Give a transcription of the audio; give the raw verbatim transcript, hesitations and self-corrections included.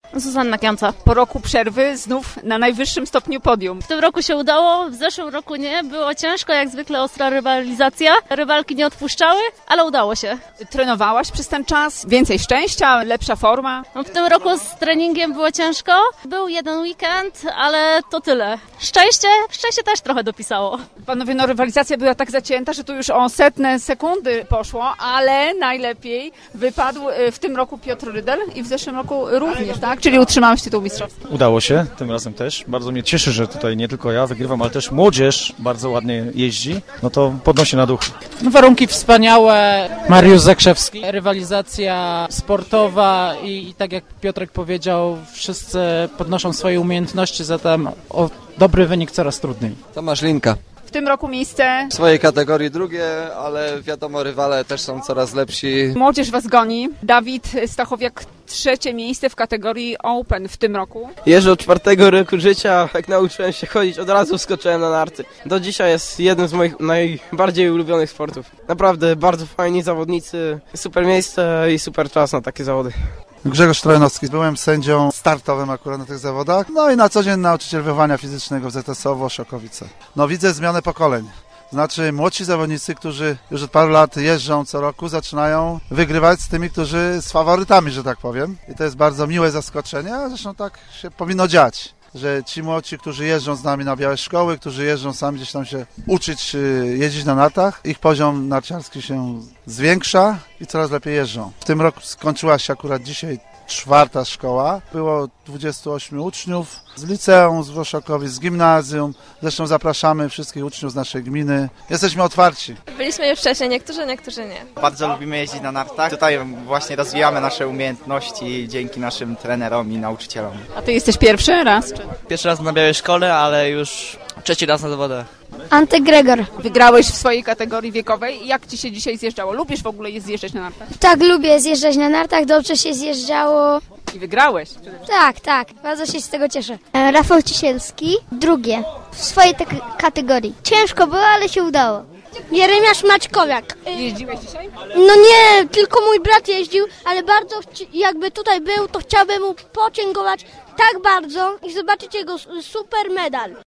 Zuzanna Kiamca. Po roku przerwy znów na najwyższym stopniu podium. W tym roku się udało, w zeszłym roku nie. Było ciężko, jak zwykle ostra rywalizacja. Rywalki nie odpuszczały, ale udało się. Trenowałaś przez ten czas? Więcej szczęścia, lepsza forma? No, w tym roku z treningiem było ciężko. Był jeden weekend, ale to tyle. Szczęście, szczęście też trochę dopisało. Panowie, no rywalizacja była tak zacięta, że tu już o setne sekundy poszło, ale najlepiej wypadł w tym roku Piotr Rydel i w zeszłym roku również, tak? Czyli utrzymałeś tytuł mistrzowski. Udało się, tym razem też. Bardzo mnie cieszy, że tutaj nie tylko ja wygrywam, ale też młodzież bardzo ładnie jeździ. No to podnosi na duch. No, warunki wspaniałe. Mariusz Zakrzewski. Rywalizacja sportowa i, i tak jak Piotrek powiedział, wszyscy podnoszą swoje umiejętności, zatem o dobry wynik coraz trudniej. Tomasz Linka. W tym roku miejsce W swojej kategorii drugie, ale wiadomo, rywale też są coraz lepsi. Młodzież was goni. Dawid Stachowiak trzecie miejsce w kategorii Open w tym roku. Jeżdżę od czwartego roku życia, jak nauczyłem się chodzić, od razu wskoczyłem na narty. Do dzisiaj jest jednym z moich najbardziej ulubionych sportów. Naprawdę bardzo fajni zawodnicy, super miejsce i super czas na takie zawody. Grzegorz Trojanowski. Byłem sędzią startowym akurat na tych zawodach. No i na co dzień nauczyciel wychowania fizycznego w Z S O Szokowice. No widzę zmianę pokoleń. Znaczy młodsi zawodnicy, którzy już od paru lat jeżdżą co roku, zaczynają wygrywać z tymi, którzy z faworytami, że tak powiem. I to jest bardzo miłe zaskoczenie, a zresztą tak się powinno dziać. Że ci młodzi, którzy jeżdżą z nami na białe szkoły, którzy jeżdżą sami gdzieś tam się uczyć jeździć na nartach, ich poziom narciarski się zwiększa i coraz lepiej jeżdżą. W tym roku skończyła się akurat dzisiaj czwarta szkoła. Było dwudziestu ośmiu uczniów z liceum, z Włoszokowic, z gimnazjum. Zresztą zapraszamy wszystkich uczniów z naszej gminy. Jesteśmy otwarci. Byliśmy już wcześniej, niektórzy, niektórzy nie. Bardzo lubimy jeździć na nartach. Tutaj właśnie rozwijamy nasze umiejętności dzięki naszym trenerom i nauczycielom. A ty jesteś pierwszy raz? Czy? Pierwszy raz na białej szkole, ale już trzeci raz na zawodach. Antek Gregor. Wygrałeś w swojej kategorii wiekowej. Jak ci się dzisiaj zjeżdżało? Lubisz w ogóle zjeżdżać na nartach? Tak, lubię zjeżdżać na nartach, dobrze się zjeżdżało. I wygrałeś? Tak, tak, bardzo się z tego cieszę. E, Rafał Cisielski, drugie, w swojej te- kategorii. Ciężko było, ale się udało. Jeremiasz Maćkowiak. Jeździłeś dzisiaj? No nie, tylko mój brat jeździł, ale bardzo chci- jakby tutaj był, to chciałbym mu podziękować tak bardzo i zobaczyć jego super medal.